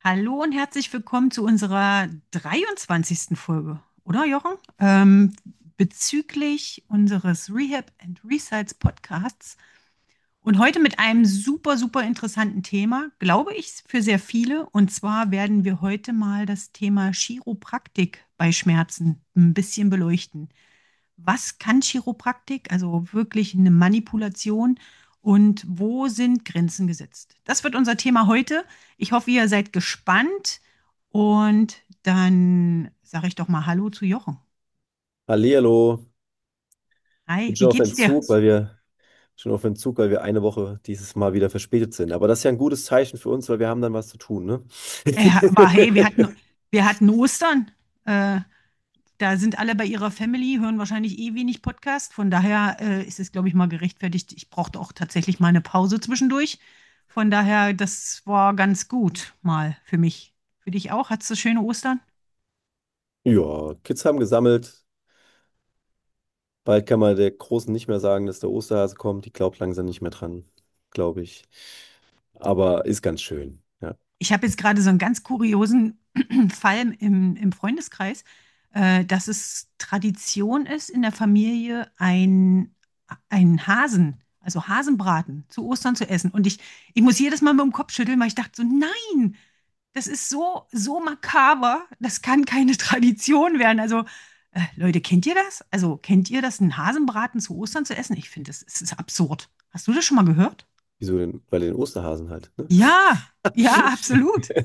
Hallo und herzlich willkommen zu unserer 23. Folge, oder Jochen? Bezüglich unseres Rehab and Resides Podcasts und heute mit einem super, super interessanten Thema, glaube ich, für sehr viele. Und zwar werden wir heute mal das Thema Chiropraktik bei Schmerzen ein bisschen beleuchten. Was kann Chiropraktik, also wirklich eine Manipulation, und wo sind Grenzen gesetzt? Das wird unser Thema heute. Ich hoffe, ihr seid gespannt und dann sage ich doch mal Hallo zu Jochen. Hallihallo. Hi, Bin wie schon auf geht's dir? Entzug, weil wir eine Woche dieses Mal wieder verspätet sind. Aber das ist ja ein gutes Zeichen für uns, weil wir haben dann was zu tun, ne? Aber hey, wir hatten Ostern. Äh, Da sind alle bei ihrer Family, hören wahrscheinlich eh wenig Podcast. Von daher ist es, glaube ich, mal gerechtfertigt. Ich brauchte auch tatsächlich mal eine Pause zwischendurch. Von daher, das war ganz gut mal für mich. Für dich auch? Hattest du schöne Ostern? Ja, Kids haben gesammelt. Bald kann man der Großen nicht mehr sagen, dass der Osterhase kommt. Die glaubt langsam nicht mehr dran, glaube ich. Aber ist ganz schön. Ja. Ich habe jetzt gerade so einen ganz kuriosen Fall im Freundeskreis, dass es Tradition ist, in der Familie ein Hasen, also Hasenbraten zu Ostern zu essen. Und ich muss jedes Mal mit dem Kopf schütteln, weil ich dachte so, nein, das ist so, so makaber, das kann keine Tradition werden. Also, Leute, kennt ihr das? Also, kennt ihr das, einen Hasenbraten zu Ostern zu essen? Ich finde, das ist absurd. Hast du das schon mal gehört? Wieso denn? Weil den Osterhasen halt, ne? Ja, ja, absolut.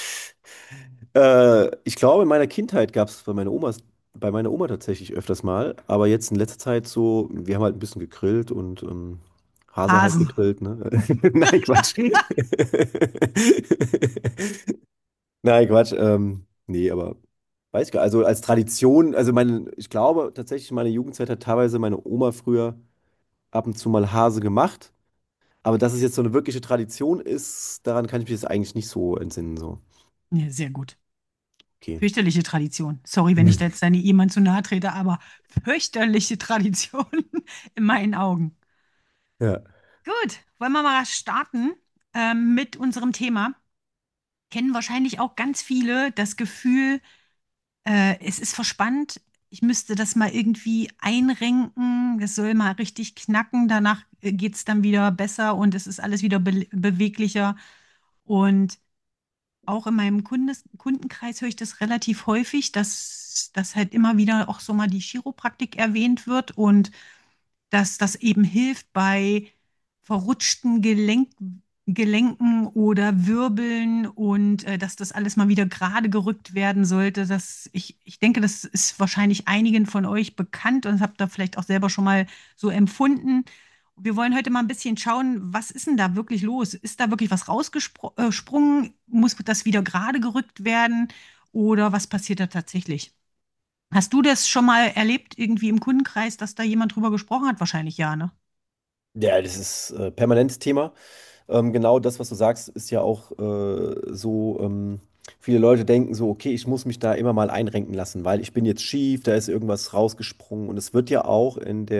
Ich glaube, in meiner Kindheit gab es bei meiner Oma tatsächlich öfters mal, aber jetzt in letzter Zeit so, wir haben halt ein bisschen gegrillt und Hase halt Hasen. gegrillt, ne? Nein, Quatsch. Nein, Quatsch. Nee, aber weiß ich gar nicht. Also als Tradition, ich glaube tatsächlich, meine Jugendzeit hat teilweise meine Oma früher ab und zu mal Hase gemacht, aber dass es jetzt so eine wirkliche Tradition ist, daran kann ich mich jetzt eigentlich nicht so entsinnen, so. Ja, sehr gut. Okay. Fürchterliche Tradition. Sorry, wenn ich da jetzt deine jemand zu nahe trete, aber fürchterliche Tradition in meinen Augen. Ja. Gut, wollen wir mal starten mit unserem Thema. Kennen wahrscheinlich auch ganz viele das Gefühl, es ist verspannt. Ich müsste das mal irgendwie einrenken. Das soll mal richtig knacken. Danach geht es dann wieder besser und es ist alles wieder beweglicher. Und auch in meinem Kundenkreis höre ich das relativ häufig, dass halt immer wieder auch so mal die Chiropraktik erwähnt wird und dass das eben hilft bei verrutschten Gelenken oder Wirbeln und dass das alles mal wieder gerade gerückt werden sollte. Ich denke, das ist wahrscheinlich einigen von euch bekannt und habt da vielleicht auch selber schon mal so empfunden. Wir wollen heute mal ein bisschen schauen, was ist denn da wirklich los? Ist da wirklich was rausgesprungen? Muss das wieder gerade gerückt werden? Oder was passiert da tatsächlich? Hast du das schon mal erlebt, irgendwie im Kundenkreis, dass da jemand drüber gesprochen hat? Wahrscheinlich ja, ne? Ja, das ist permanentes Thema. Genau das, was du sagst, ist ja auch so, viele Leute denken so, okay, ich muss mich da immer mal einrenken lassen, weil ich bin jetzt schief, da ist irgendwas rausgesprungen. Und es wird ja auch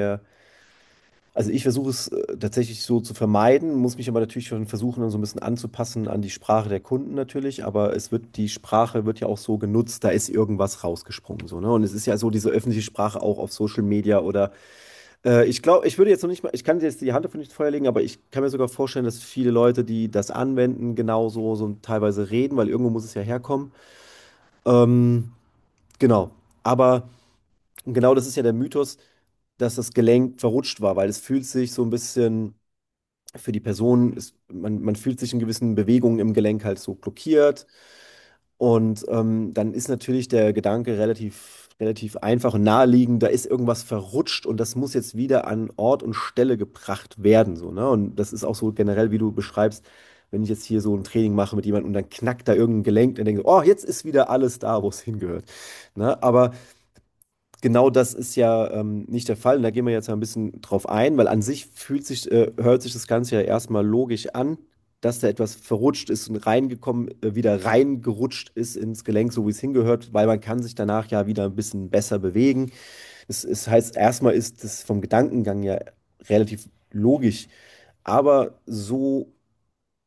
also ich versuche es tatsächlich so zu vermeiden, muss mich aber natürlich schon versuchen, dann so ein bisschen anzupassen an die Sprache der Kunden natürlich, aber die Sprache wird ja auch so genutzt, da ist irgendwas rausgesprungen, so, ne? Und es ist ja so diese öffentliche Sprache auch auf Social Media oder ich glaube, ich würde jetzt noch nicht mal, ich kann jetzt die Hand dafür nicht ins Feuer legen, aber ich kann mir sogar vorstellen, dass viele Leute, die das anwenden, genauso so teilweise reden, weil irgendwo muss es ja herkommen. Ähm, genau. Aber genau das ist ja der Mythos, dass das Gelenk verrutscht war, weil es fühlt sich so ein bisschen für die Person, man fühlt sich in gewissen Bewegungen im Gelenk halt so blockiert. Und dann ist natürlich der Gedanke relativ einfach und naheliegend, da ist irgendwas verrutscht und das muss jetzt wieder an Ort und Stelle gebracht werden. So, ne? Und das ist auch so generell, wie du beschreibst, wenn ich jetzt hier so ein Training mache mit jemandem und dann knackt da irgendein Gelenk, dann denke ich, oh, jetzt ist wieder alles da, wo es hingehört. Ne? Aber genau das ist ja nicht der Fall. Und da gehen wir jetzt mal ein bisschen drauf ein, weil an sich hört sich das Ganze ja erstmal logisch an, dass da etwas verrutscht ist und reingekommen, wieder reingerutscht ist ins Gelenk, so wie es hingehört, weil man kann sich danach ja wieder ein bisschen besser bewegen. Es heißt, erstmal ist das vom Gedankengang ja relativ logisch, aber so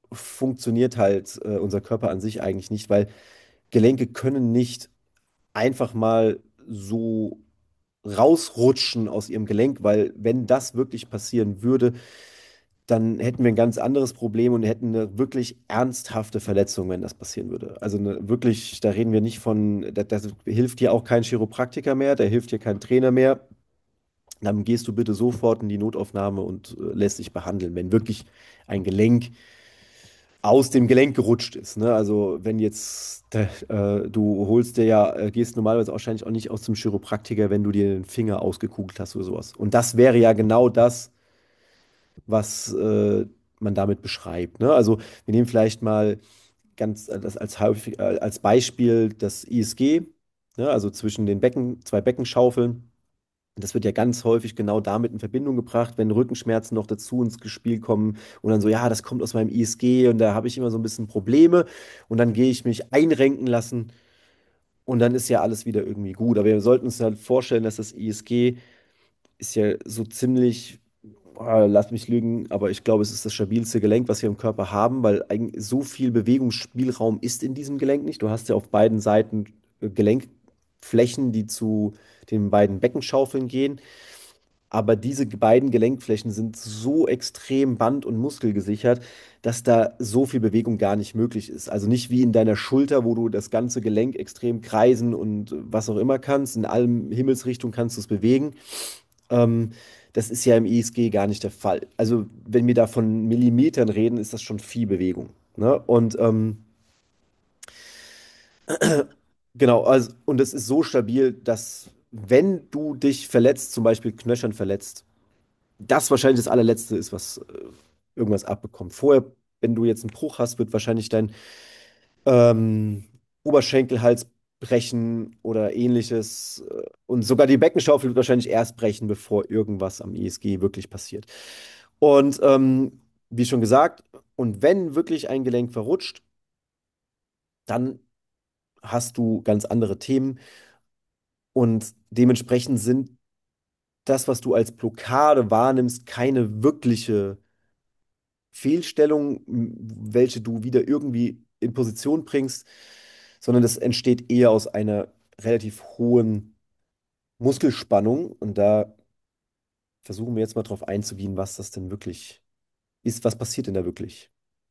funktioniert halt unser Körper an sich eigentlich nicht, weil Gelenke können nicht einfach mal so rausrutschen aus ihrem Gelenk, weil wenn das wirklich passieren würde, dann hätten wir ein ganz anderes Problem und hätten eine wirklich ernsthafte Verletzung, wenn das passieren würde. Also eine, wirklich, da reden wir nicht von, da hilft dir auch kein Chiropraktiker mehr, da hilft dir kein Trainer mehr. Dann gehst du bitte sofort in die Notaufnahme und lässt dich behandeln, wenn wirklich ein Gelenk aus dem Gelenk gerutscht ist. Ne? Also wenn jetzt du holst dir ja, gehst normalerweise wahrscheinlich auch nicht aus zum Chiropraktiker, wenn du dir den Finger ausgekugelt hast oder sowas. Und das wäre ja genau das, was man damit beschreibt. Ne? Also wir nehmen vielleicht mal ganz das als, häufig, als Beispiel das ISG, ne? Also zwischen den Becken, zwei Beckenschaufeln. Das wird ja ganz häufig genau damit in Verbindung gebracht, wenn Rückenschmerzen noch dazu ins Spiel kommen und dann so, ja, das kommt aus meinem ISG und da habe ich immer so ein bisschen Probleme und dann gehe ich mich einrenken lassen und dann ist ja alles wieder irgendwie gut. Aber wir sollten uns halt vorstellen, dass das ISG ist ja so ziemlich, lass mich lügen, aber ich glaube, es ist das stabilste Gelenk, was wir im Körper haben, weil eigentlich so viel Bewegungsspielraum ist in diesem Gelenk nicht. Du hast ja auf beiden Seiten Gelenkflächen, die zu den beiden Beckenschaufeln gehen. Aber diese beiden Gelenkflächen sind so extrem band- und muskelgesichert, dass da so viel Bewegung gar nicht möglich ist. Also nicht wie in deiner Schulter, wo du das ganze Gelenk extrem kreisen und was auch immer kannst. In allen Himmelsrichtungen kannst du es bewegen. Ähm, Das ist ja im ISG gar nicht der Fall. Also wenn wir da von Millimetern reden, ist das schon viel Bewegung. Ne? Und genau, also, und es ist so stabil, dass wenn du dich verletzt, zum Beispiel knöchern verletzt, das wahrscheinlich das allerletzte ist, was irgendwas abbekommt. Vorher, wenn du jetzt einen Bruch hast, wird wahrscheinlich dein Oberschenkelhals brechen oder ähnliches. Und sogar die Beckenschaufel wird wahrscheinlich erst brechen, bevor irgendwas am ISG wirklich passiert. Und wie schon gesagt, und wenn wirklich ein Gelenk verrutscht, dann hast du ganz andere Themen und dementsprechend sind das, was du als Blockade wahrnimmst, keine wirkliche Fehlstellung, welche du wieder irgendwie in Position bringst, sondern das entsteht eher aus einer relativ hohen Muskelspannung. Und da versuchen wir jetzt mal drauf einzugehen, was das denn wirklich ist. Was passiert denn da wirklich?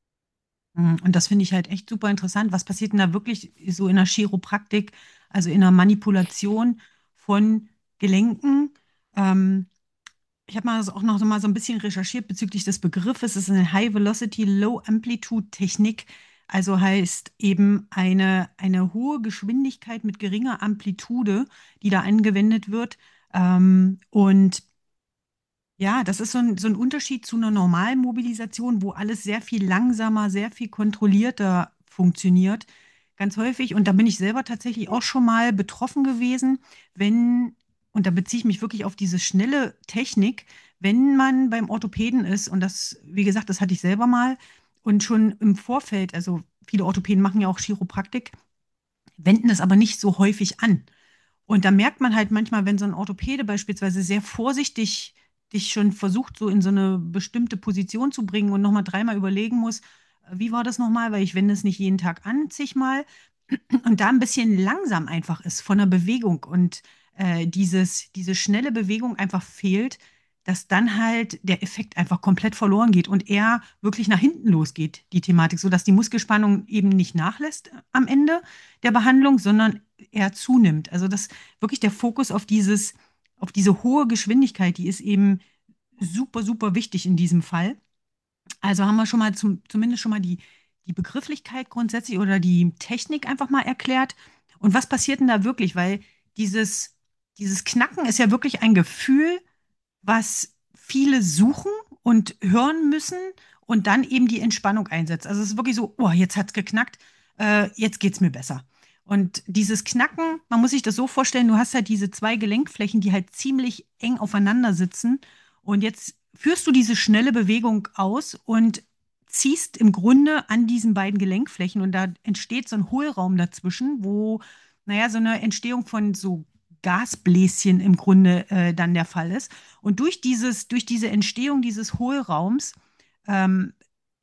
Und das finde ich halt echt super interessant. Was passiert denn da wirklich so in der Chiropraktik, also in der Manipulation von Gelenken? Ähm, Ich habe mal auch noch so mal so ein bisschen recherchiert bezüglich des Begriffes. Es ist eine High Velocity, Low Amplitude Technik. Also heißt eben eine hohe Geschwindigkeit mit geringer Amplitude, die da angewendet wird. Und ja, das ist so ein Unterschied zu einer normalen Mobilisation, wo alles sehr viel langsamer, sehr viel kontrollierter funktioniert. Ganz häufig, und da bin ich selber tatsächlich auch schon mal betroffen gewesen, wenn, und da beziehe ich mich wirklich auf diese schnelle Technik, wenn man beim Orthopäden ist, und das, wie gesagt, das hatte ich selber mal, und schon im Vorfeld, also viele Orthopäden machen ja auch Chiropraktik, wenden das aber nicht so häufig an. Und da merkt man halt manchmal, wenn so ein Orthopäde beispielsweise sehr vorsichtig dich schon versucht, so in so eine bestimmte Position zu bringen und nochmal dreimal überlegen muss, wie war das nochmal, weil ich wende es nicht jeden Tag an, zigmal, und da ein bisschen langsam einfach ist von der Bewegung und diese schnelle Bewegung einfach fehlt, dass dann halt der Effekt einfach komplett verloren geht und eher wirklich nach hinten losgeht, die Thematik, sodass die Muskelspannung eben nicht nachlässt am Ende der Behandlung, sondern eher zunimmt. Also das wirklich der Fokus auf auf diese hohe Geschwindigkeit, die ist eben super, super wichtig in diesem Fall. Also haben wir schon mal zumindest schon mal die Begrifflichkeit grundsätzlich oder die Technik einfach mal erklärt. Und was passiert denn da wirklich? Weil dieses Knacken ist ja wirklich ein Gefühl, was viele suchen und hören müssen und dann eben die Entspannung einsetzt. Also es ist wirklich so, oh, jetzt hat's geknackt, jetzt geht's mir besser. Und dieses Knacken, man muss sich das so vorstellen, du hast halt diese zwei Gelenkflächen, die halt ziemlich eng aufeinander sitzen. Und jetzt führst du diese schnelle Bewegung aus und ziehst im Grunde an diesen beiden Gelenkflächen und da entsteht so ein Hohlraum dazwischen, wo, naja, so eine Entstehung von so Gasbläschen im Grunde dann der Fall ist. Und durch diese Entstehung dieses Hohlraums ähm,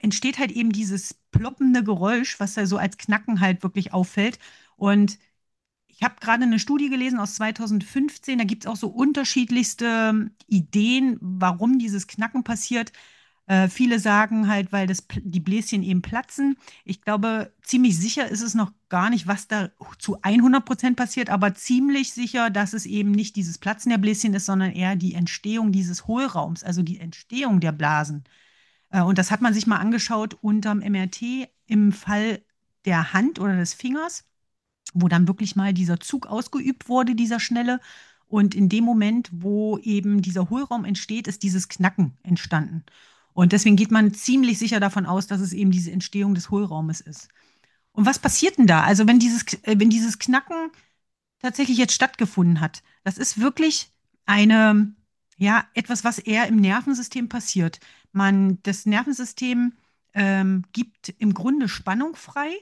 entsteht halt eben dieses ploppende Geräusch, was da so als Knacken halt wirklich auffällt. Und ich habe gerade eine Studie gelesen aus 2015, da gibt es auch so unterschiedlichste Ideen, warum dieses Knacken passiert. Viele sagen halt, weil die Bläschen eben platzen. Ich glaube, ziemlich sicher ist es noch gar nicht, was da zu 100% passiert, aber ziemlich sicher, dass es eben nicht dieses Platzen der Bläschen ist, sondern eher die Entstehung dieses Hohlraums, also die Entstehung der Blasen. Und das hat man sich mal angeschaut unterm MRT im Fall der Hand oder des Fingers, wo dann wirklich mal dieser Zug ausgeübt wurde, dieser schnelle. Und in dem Moment, wo eben dieser Hohlraum entsteht, ist dieses Knacken entstanden. Und deswegen geht man ziemlich sicher davon aus, dass es eben diese Entstehung des Hohlraumes ist. Und was passiert denn da? Also wenn dieses Knacken tatsächlich jetzt stattgefunden hat, das ist wirklich eine, ja, etwas, was eher im Nervensystem passiert. Das Nervensystem gibt im Grunde Spannung frei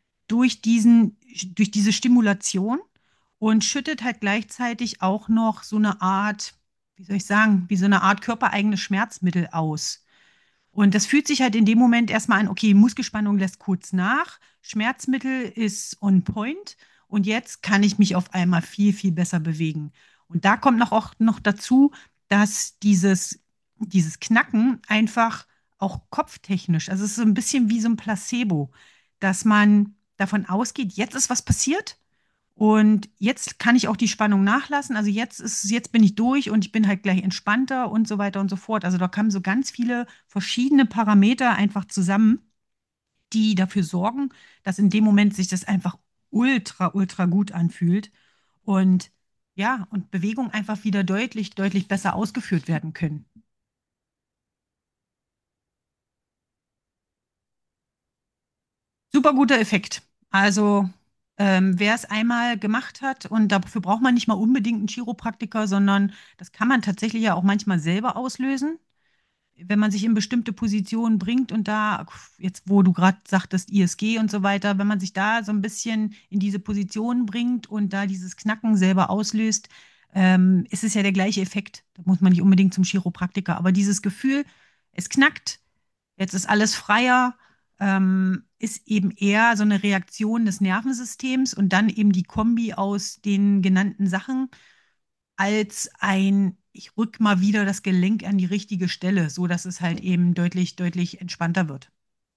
durch diese Stimulation und schüttet halt gleichzeitig auch noch so eine Art, wie soll ich sagen, wie so eine Art körpereigenes Schmerzmittel aus. Und das fühlt sich halt in dem Moment erstmal an, okay, Muskelspannung lässt kurz nach, Schmerzmittel ist on point und jetzt kann ich mich auf einmal viel, viel besser bewegen. Und da kommt auch noch dazu, dass dieses Knacken einfach auch kopftechnisch, also es ist so ein bisschen wie so ein Placebo, dass man davon ausgeht, jetzt ist was passiert und jetzt kann ich auch die Spannung nachlassen. Also jetzt bin ich durch und ich bin halt gleich entspannter und so weiter und so fort. Also da kamen so ganz viele verschiedene Parameter einfach zusammen, die dafür sorgen, dass in dem Moment sich das einfach ultra, ultra gut anfühlt und ja, und Bewegungen einfach wieder deutlich, deutlich besser ausgeführt werden können. Super guter Effekt. Also, wer es einmal gemacht hat, und dafür braucht man nicht mal unbedingt einen Chiropraktiker, sondern das kann man tatsächlich ja auch manchmal selber auslösen, wenn man sich in bestimmte Positionen bringt und da, jetzt wo du gerade sagtest, ISG und so weiter, wenn man sich da so ein bisschen in diese Position bringt und da dieses Knacken selber auslöst, ist es ja der gleiche Effekt. Da muss man nicht unbedingt zum Chiropraktiker, aber dieses Gefühl, es knackt, jetzt ist alles freier, ist eben eher so eine Reaktion des Nervensystems und dann eben die Kombi aus den genannten Sachen als ich rück mal wieder das Gelenk an die richtige Stelle, so dass es halt eben deutlich, deutlich entspannter wird.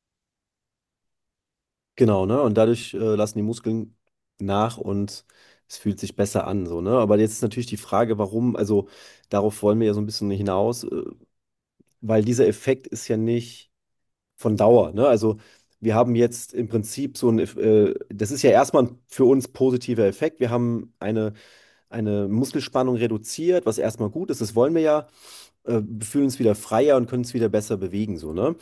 Genau, ne? Und dadurch lassen die Muskeln nach und es fühlt sich besser an, so, ne? Aber jetzt ist natürlich die Frage, warum, also darauf wollen wir ja so ein bisschen hinaus, weil dieser Effekt ist ja nicht von Dauer, ne? Also wir haben jetzt im Prinzip so das ist ja erstmal ein für uns positiver Effekt. Wir haben eine Muskelspannung reduziert, was erstmal gut ist, das wollen wir ja, fühlen uns wieder freier und können uns wieder besser bewegen, so, ne?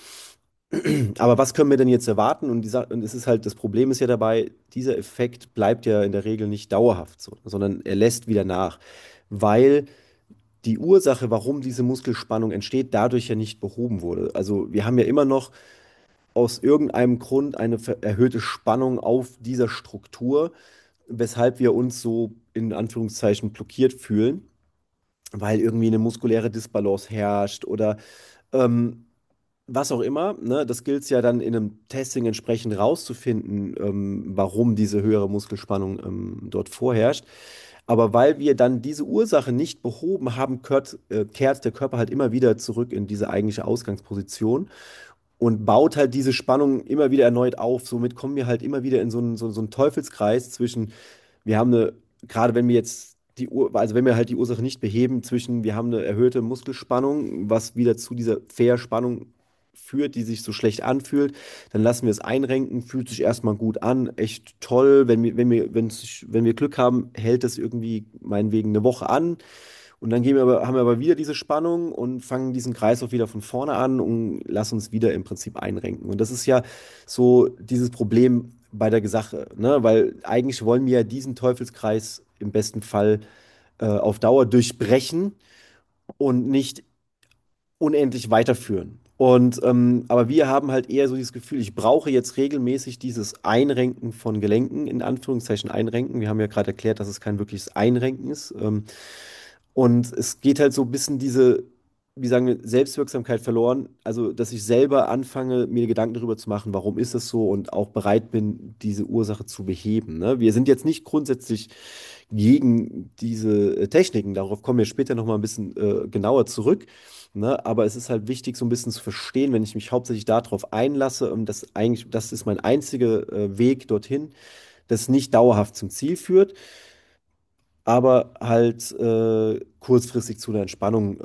Aber was können wir denn jetzt erwarten? Und es ist halt, das Problem ist ja dabei, dieser Effekt bleibt ja in der Regel nicht dauerhaft so, sondern er lässt wieder nach, weil die Ursache, warum diese Muskelspannung entsteht, dadurch ja nicht behoben wurde. Also wir haben ja immer noch aus irgendeinem Grund eine erhöhte Spannung auf dieser Struktur, weshalb wir uns so in Anführungszeichen blockiert fühlen, weil irgendwie eine muskuläre Disbalance herrscht oder ähm, was auch immer, ne, das gilt es ja dann in einem Testing entsprechend rauszufinden, warum diese höhere Muskelspannung dort vorherrscht. Aber weil wir dann diese Ursache nicht behoben haben, kehrt der Körper halt immer wieder zurück in diese eigentliche Ausgangsposition und baut halt diese Spannung immer wieder erneut auf. Somit kommen wir halt immer wieder in so einen Teufelskreis zwischen, wir haben eine, gerade wenn wir jetzt also wenn wir halt die Ursache nicht beheben, zwischen, wir haben eine erhöhte Muskelspannung, was wieder zu dieser Verspannung führt, die sich so schlecht anfühlt, dann lassen wir es einrenken, fühlt sich erstmal gut an, echt toll. Wenn wir Glück haben, hält das irgendwie meinetwegen eine Woche an. Und dann haben wir aber wieder diese Spannung und fangen diesen Kreislauf wieder von vorne an und lassen uns wieder im Prinzip einrenken. Und das ist ja so dieses Problem bei der Sache, ne? Weil eigentlich wollen wir ja diesen Teufelskreis im besten Fall auf Dauer durchbrechen und nicht unendlich weiterführen. Aber wir haben halt eher so dieses Gefühl, ich brauche jetzt regelmäßig dieses Einrenken von Gelenken, in Anführungszeichen Einrenken. Wir haben ja gerade erklärt, dass es kein wirkliches Einrenken ist. Und es geht halt so ein bisschen wie sagen wir, Selbstwirksamkeit verloren. Also, dass ich selber anfange, mir Gedanken darüber zu machen, warum ist das so und auch bereit bin, diese Ursache zu beheben. Ne? Wir sind jetzt nicht grundsätzlich gegen diese Techniken. Darauf kommen wir später nochmal ein bisschen genauer zurück. Ne? Aber es ist halt wichtig, so ein bisschen zu verstehen, wenn ich mich hauptsächlich darauf einlasse, und das eigentlich, das ist mein einziger Weg dorthin, das nicht dauerhaft zum Ziel führt, aber halt kurzfristig zu einer Entspannung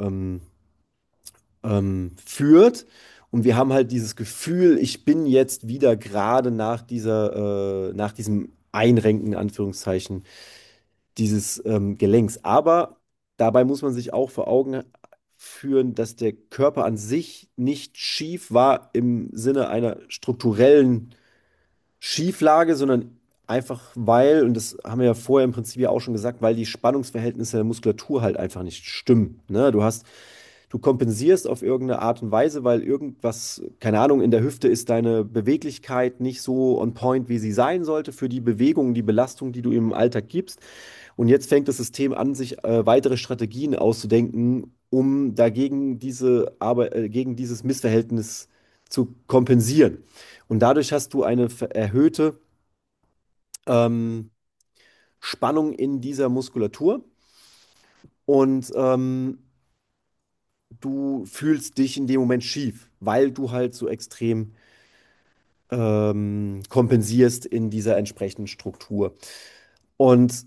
führt. Und wir haben halt dieses Gefühl, ich bin jetzt wieder gerade nach diesem Einrenken, in Anführungszeichen, dieses Gelenks. Aber dabei muss man sich auch vor Augen führen, dass der Körper an sich nicht schief war im Sinne einer strukturellen Schieflage, sondern einfach weil, und das haben wir ja vorher im Prinzip ja auch schon gesagt, weil die Spannungsverhältnisse der Muskulatur halt einfach nicht stimmen. Ne? Du kompensierst auf irgendeine Art und Weise, weil irgendwas, keine Ahnung, in der Hüfte ist deine Beweglichkeit nicht so on point, wie sie sein sollte für die Bewegung, die Belastung, die du im Alltag gibst. Und jetzt fängt das System an, sich weitere Strategien auszudenken, um dagegen gegen dieses Missverhältnis zu kompensieren. Und dadurch hast du eine erhöhte ähm, Spannung in dieser Muskulatur und du fühlst dich in dem Moment schief, weil du halt so extrem kompensierst in dieser entsprechenden Struktur. Und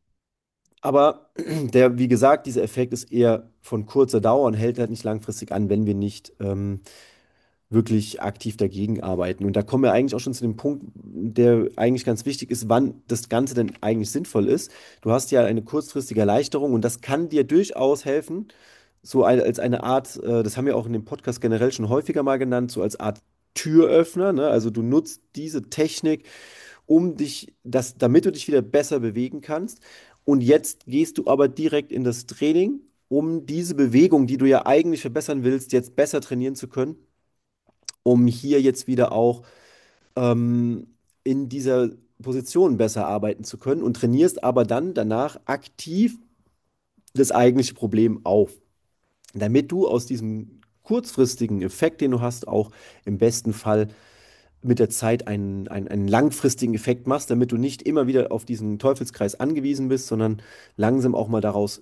aber wie gesagt, dieser Effekt ist eher von kurzer Dauer und hält halt nicht langfristig an, wenn wir nicht wirklich aktiv dagegen arbeiten. Und da kommen wir eigentlich auch schon zu dem Punkt, der eigentlich ganz wichtig ist, wann das Ganze denn eigentlich sinnvoll ist. Du hast ja eine kurzfristige Erleichterung und das kann dir durchaus helfen, als eine Art, das haben wir auch in dem Podcast generell schon häufiger mal genannt, so als Art Türöffner, ne? Also du nutzt diese Technik, damit du dich wieder besser bewegen kannst. Und jetzt gehst du aber direkt in das Training, um diese Bewegung, die du ja eigentlich verbessern willst, jetzt besser trainieren zu können, um hier jetzt wieder auch ähm, in dieser Position besser arbeiten zu können und trainierst aber dann danach aktiv das eigentliche Problem auf, damit du aus diesem kurzfristigen Effekt, den du hast, auch im besten Fall mit der Zeit einen langfristigen Effekt machst, damit du nicht immer wieder auf diesen Teufelskreis angewiesen bist, sondern langsam auch mal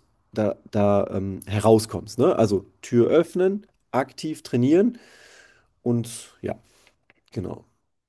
herauskommst. Ne? Also Tür öffnen, aktiv trainieren und ja, genau.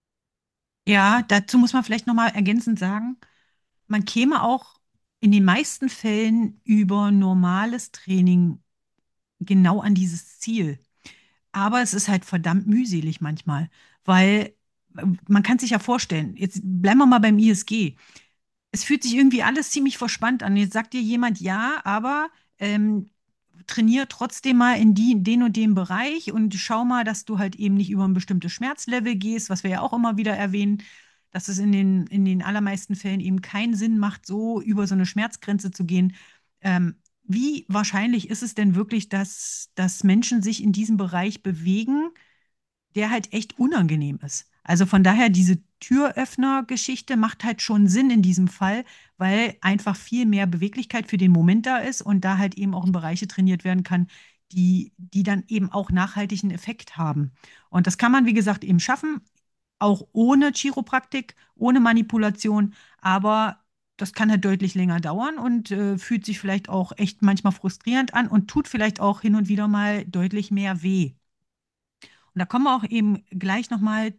Ja, dazu muss man vielleicht nochmal ergänzend sagen, man käme auch in den meisten Fällen über normales Training genau an dieses Ziel. Aber es ist halt verdammt mühselig manchmal, weil man kann sich ja vorstellen, jetzt bleiben wir mal beim ISG. Es fühlt sich irgendwie alles ziemlich verspannt an. Jetzt sagt dir jemand, ja, aber trainier trotzdem mal in den und den Bereich und schau mal, dass du halt eben nicht über ein bestimmtes Schmerzlevel gehst, was wir ja auch immer wieder erwähnen, dass es in den allermeisten Fällen eben keinen Sinn macht, so über so eine Schmerzgrenze zu gehen. Wie wahrscheinlich ist es denn wirklich, dass Menschen sich in diesem Bereich bewegen, der halt echt unangenehm ist? Also von daher, diese Türöffner-Geschichte macht halt schon Sinn in diesem Fall, weil einfach viel mehr Beweglichkeit für den Moment da ist und da halt eben auch in Bereiche trainiert werden kann, die dann eben auch nachhaltigen Effekt haben. Und das kann man, wie gesagt, eben schaffen, auch ohne Chiropraktik, ohne Manipulation, aber das kann halt deutlich länger dauern und fühlt sich vielleicht auch echt manchmal frustrierend an und tut vielleicht auch hin und wieder mal deutlich mehr weh. Und da kommen wir auch eben gleich nochmal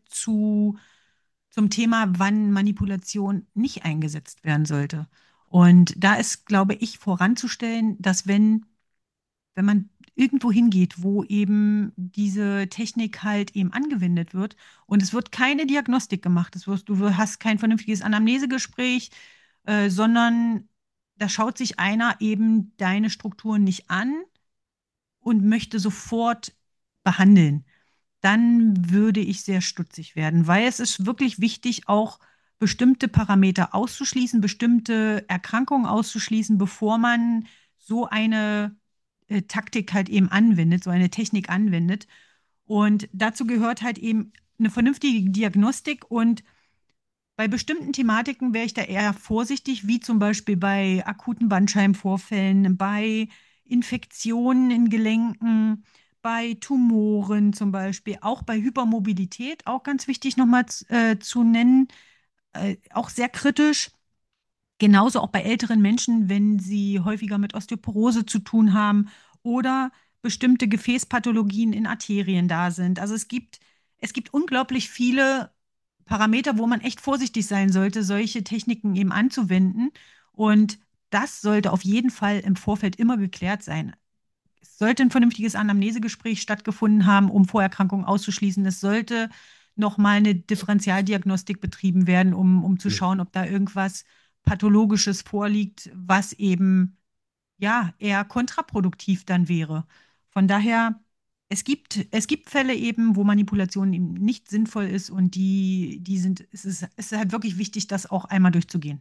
zum Thema, wann Manipulation nicht eingesetzt werden sollte. Und da ist, glaube ich, voranzustellen, dass wenn man irgendwo hingeht, wo eben diese Technik halt eben angewendet wird und es wird keine Diagnostik gemacht, du hast kein vernünftiges Anamnesegespräch, sondern da schaut sich einer eben deine Strukturen nicht an und möchte sofort behandeln, dann würde ich sehr stutzig werden, weil es ist wirklich wichtig, auch bestimmte Parameter auszuschließen, bestimmte Erkrankungen auszuschließen, bevor man so eine Taktik halt eben anwendet, so eine Technik anwendet. Und dazu gehört halt eben eine vernünftige Diagnostik und bei bestimmten Thematiken wäre ich da eher vorsichtig, wie zum Beispiel bei akuten Bandscheibenvorfällen, bei Infektionen in Gelenken, bei Tumoren zum Beispiel, auch bei Hypermobilität, auch ganz wichtig nochmal zu nennen, auch sehr kritisch. Genauso auch bei älteren Menschen, wenn sie häufiger mit Osteoporose zu tun haben oder bestimmte Gefäßpathologien in Arterien da sind. Also es gibt unglaublich viele Parameter, wo man echt vorsichtig sein sollte, solche Techniken eben anzuwenden. Und das sollte auf jeden Fall im Vorfeld immer geklärt sein. Es sollte ein vernünftiges Anamnesegespräch stattgefunden haben, um Vorerkrankungen auszuschließen. Es sollte nochmal eine Differentialdiagnostik betrieben werden, um zu Mhm. schauen, ob da irgendwas Pathologisches vorliegt, was eben ja eher kontraproduktiv dann wäre. Von daher, es gibt Fälle eben, wo Manipulation eben nicht sinnvoll ist und es ist halt wirklich wichtig, das auch einmal durchzugehen.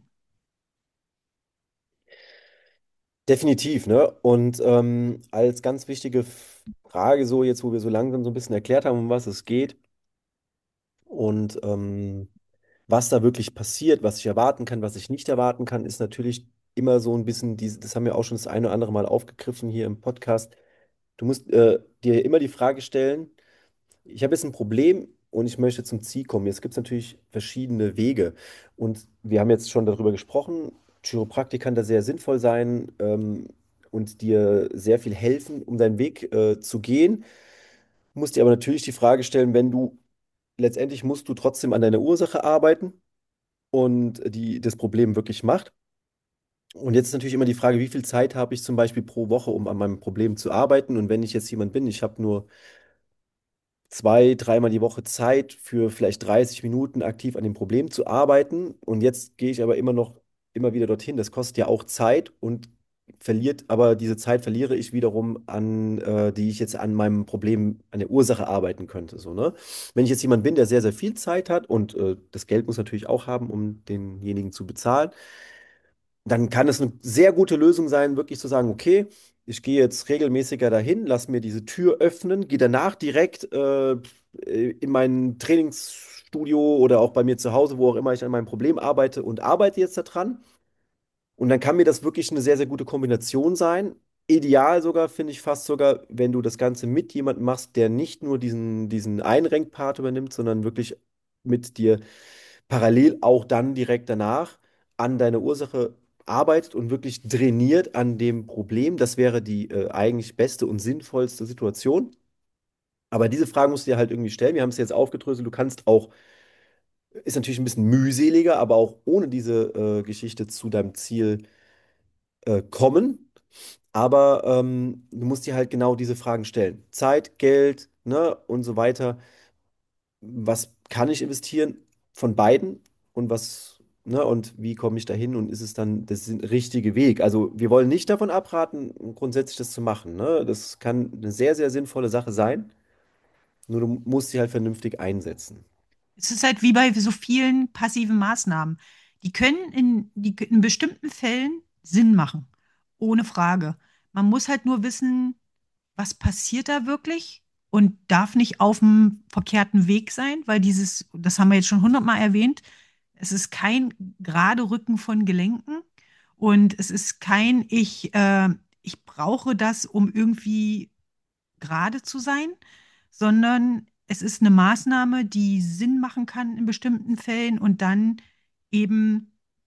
Definitiv, ne? Und als ganz wichtige Frage, so jetzt, wo wir so langsam so ein bisschen erklärt haben, um was es geht und was da wirklich passiert, was ich erwarten kann, was ich nicht erwarten kann, ist natürlich immer so ein bisschen, das haben wir auch schon das eine oder andere Mal aufgegriffen hier im Podcast. Du musst dir immer die Frage stellen, ich habe jetzt ein Problem und ich möchte zum Ziel kommen. Jetzt gibt es natürlich verschiedene Wege. Und wir haben jetzt schon darüber gesprochen, Chiropraktik kann da sehr sinnvoll sein und dir sehr viel helfen, um deinen Weg zu gehen. Du musst dir aber natürlich die Frage stellen, wenn du letztendlich musst du trotzdem an deiner Ursache arbeiten und die das Problem wirklich macht. Und jetzt ist natürlich immer die Frage, wie viel Zeit habe ich zum Beispiel pro Woche, um an meinem Problem zu arbeiten? Und wenn ich jetzt jemand bin, ich habe nur zwei, dreimal die Woche Zeit für vielleicht 30 Minuten aktiv an dem Problem zu arbeiten. Und jetzt gehe ich aber immer wieder dorthin. Das kostet ja auch Zeit und aber diese Zeit verliere ich wiederum die ich jetzt an meinem Problem, an der Ursache arbeiten könnte. So, ne? Wenn ich jetzt jemand bin, der sehr, sehr viel Zeit hat und das Geld muss natürlich auch haben, um denjenigen zu bezahlen, dann kann es eine sehr gute Lösung sein, wirklich zu sagen, okay, ich gehe jetzt regelmäßiger dahin, lass mir diese Tür öffnen, gehe danach direkt in mein Trainingsstudio oder auch bei mir zu Hause, wo auch immer ich an meinem Problem arbeite und arbeite jetzt daran. Und dann kann mir das wirklich eine sehr, sehr gute Kombination sein. Ideal sogar, finde ich fast sogar, wenn du das Ganze mit jemandem machst, der nicht nur diesen Einrenk-Part übernimmt, sondern wirklich mit dir parallel auch dann direkt danach an deiner Ursache arbeitet und wirklich trainiert an dem Problem. Das wäre die eigentlich beste und sinnvollste Situation. Aber diese Fragen musst du dir halt irgendwie stellen. Wir haben es jetzt aufgedröselt. Du kannst auch, ist natürlich ein bisschen mühseliger, aber auch ohne diese Geschichte zu deinem Ziel kommen. Aber du musst dir halt genau diese Fragen stellen. Zeit, Geld, ne, und so weiter. Was kann ich investieren von beiden und ne, und wie komme ich dahin und ist es dann richtige Weg? Also wir wollen nicht davon abraten, grundsätzlich das zu machen, ne? Das kann eine sehr, sehr sinnvolle Sache sein, nur du musst sie halt vernünftig einsetzen. Es ist halt wie bei so vielen passiven Maßnahmen. Die in bestimmten Fällen Sinn machen, ohne Frage. Man muss halt nur wissen, was passiert da wirklich und darf nicht auf dem verkehrten Weg sein, weil das haben wir jetzt schon hundertmal erwähnt, es ist kein gerade Rücken von Gelenken und es ist ich brauche das, um irgendwie gerade zu sein, sondern es ist eine Maßnahme, die Sinn machen kann in bestimmten Fällen und dann eben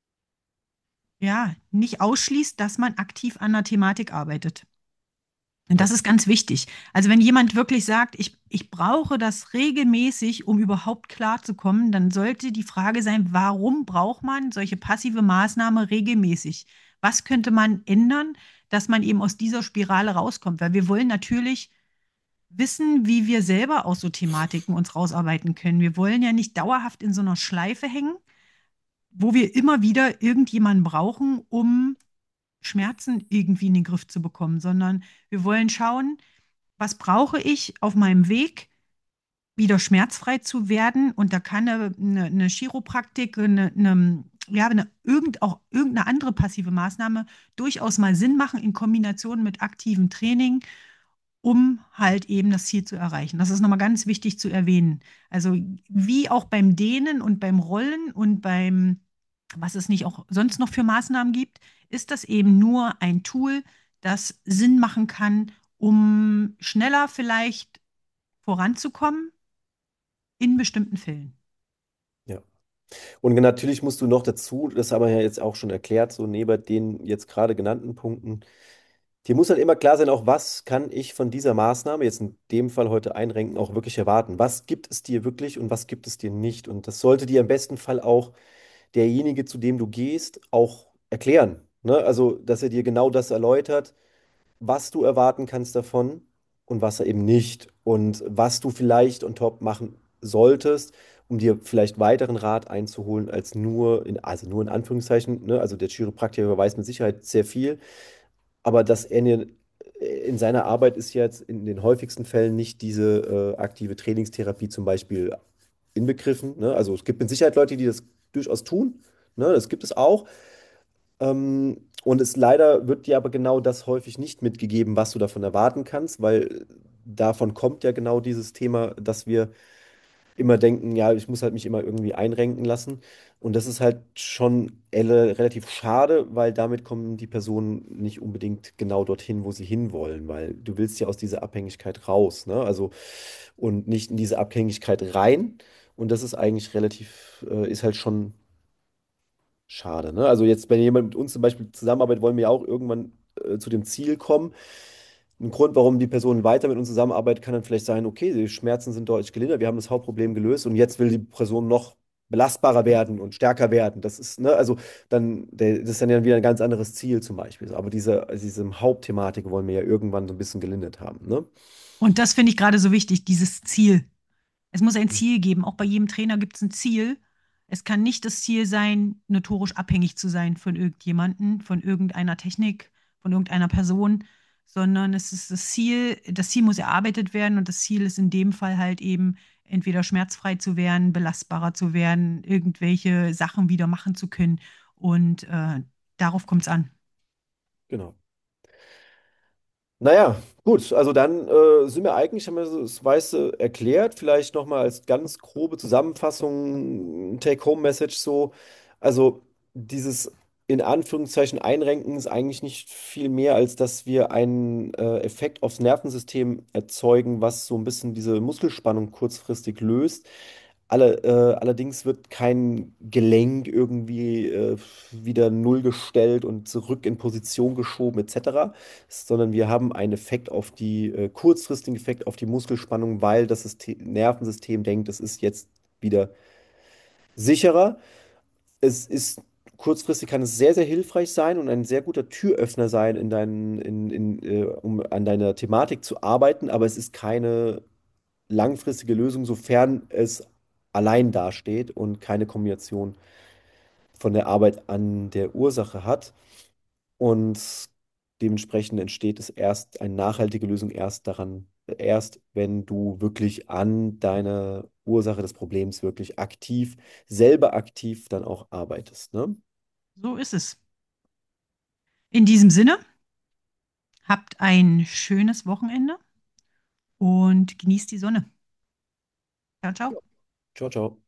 ja nicht ausschließt, dass man aktiv an der Thematik arbeitet. Und Ja. das ist ganz wichtig. Also wenn jemand wirklich sagt, ich brauche das regelmäßig, um überhaupt klarzukommen, dann sollte die Frage sein, warum braucht man solche passive Maßnahme regelmäßig? Was könnte man ändern, dass man eben aus dieser Spirale rauskommt? Weil wir wollen natürlich wissen, wie wir selber aus so Thematiken uns rausarbeiten können. Wir wollen ja nicht dauerhaft in so einer Schleife hängen, wo wir immer wieder irgendjemanden brauchen, um Schmerzen irgendwie in den Griff zu bekommen, sondern wir wollen schauen, was brauche ich auf meinem Weg, wieder schmerzfrei zu werden. Und da kann eine Chiropraktik, auch irgendeine andere passive Maßnahme durchaus mal Sinn machen in Kombination mit aktivem Training, um halt eben das Ziel zu erreichen. Das ist nochmal ganz wichtig zu erwähnen. Also wie auch beim Dehnen und beim Rollen und was es nicht auch sonst noch für Maßnahmen gibt, ist das eben nur ein Tool, das Sinn machen kann, um schneller vielleicht voranzukommen in bestimmten Fällen. Ja. Und natürlich musst du noch dazu, das haben wir ja jetzt auch schon erklärt, so neben den jetzt gerade genannten Punkten, dir muss halt immer klar sein, auch was kann ich von dieser Maßnahme, jetzt in dem Fall heute einrenken, auch wirklich erwarten. Was gibt es dir wirklich und was gibt es dir nicht? Und das sollte dir im besten Fall auch derjenige, zu dem du gehst, auch erklären. Ne? Also, dass er dir genau das erläutert, was du erwarten kannst davon und was er eben nicht. Und was du vielleicht on top machen solltest, um dir vielleicht weiteren Rat einzuholen, als also nur in Anführungszeichen, ne? Also der Chiropraktiker weiß mit Sicherheit sehr viel, aber dass er in seiner Arbeit ist jetzt in den häufigsten Fällen nicht diese aktive Trainingstherapie zum Beispiel inbegriffen. Ne? Also es gibt mit Sicherheit Leute, die das durchaus tun. Ne? Das gibt es auch. Und es leider wird dir aber genau das häufig nicht mitgegeben, was du davon erwarten kannst, weil davon kommt ja genau dieses Thema, dass wir immer denken, ja, ich muss halt mich immer irgendwie einrenken lassen. Und das ist halt schon relativ schade, weil damit kommen die Personen nicht unbedingt genau dorthin, wo sie hinwollen, weil du willst ja aus dieser Abhängigkeit raus, ne? Also und nicht in diese Abhängigkeit rein. Und das ist eigentlich ist halt schon schade, ne? Also jetzt, wenn jemand mit uns zum Beispiel zusammenarbeitet, wollen wir ja auch irgendwann zu dem Ziel kommen. Ein Grund, warum die Person weiter mit uns zusammenarbeitet, kann dann vielleicht sein, okay, die Schmerzen sind deutlich gelindert, wir haben das Hauptproblem gelöst und jetzt will die Person noch belastbarer werden und stärker werden. Das ist, ne, also das ist dann ja wieder ein ganz anderes Ziel zum Beispiel. Aber diese Hauptthematik wollen wir ja irgendwann so ein bisschen gelindert haben, ne? Und das finde ich gerade so wichtig, dieses Ziel. Es muss ein Ziel geben. Auch bei jedem Trainer gibt es ein Ziel. Es kann nicht das Ziel sein, notorisch abhängig zu sein von irgendjemandem, von irgendeiner Technik, von irgendeiner Person, sondern es ist das Ziel muss erarbeitet werden und das Ziel ist in dem Fall halt eben entweder schmerzfrei zu werden, belastbarer zu werden, irgendwelche Sachen wieder machen zu können. Und darauf kommt es an. Genau. Naja, gut, also dann sind wir eigentlich, haben wir so das Weiße erklärt, vielleicht nochmal als ganz grobe Zusammenfassung, Take-Home-Message so. Also dieses in Anführungszeichen Einrenken ist eigentlich nicht viel mehr, als dass wir einen Effekt aufs Nervensystem erzeugen, was so ein bisschen diese Muskelspannung kurzfristig löst. Allerdings wird kein Gelenk irgendwie wieder null gestellt und zurück in Position geschoben etc., sondern wir haben einen Effekt auf kurzfristigen Effekt auf die Muskelspannung, weil das Nervensystem denkt, es ist jetzt wieder sicherer. Es ist kurzfristig kann es sehr, sehr hilfreich sein und ein sehr guter Türöffner sein um an deiner Thematik zu arbeiten, aber es ist keine langfristige Lösung, sofern es allein dasteht und keine Kombination von der Arbeit an der Ursache hat. Und dementsprechend entsteht eine nachhaltige Lösung erst wenn du wirklich an deiner Ursache des Problems wirklich selber aktiv dann auch arbeitest, ne? So ist es. In diesem Sinne, habt ein schönes Wochenende und genießt die Sonne. Ciao, ciao. Ciao, ciao.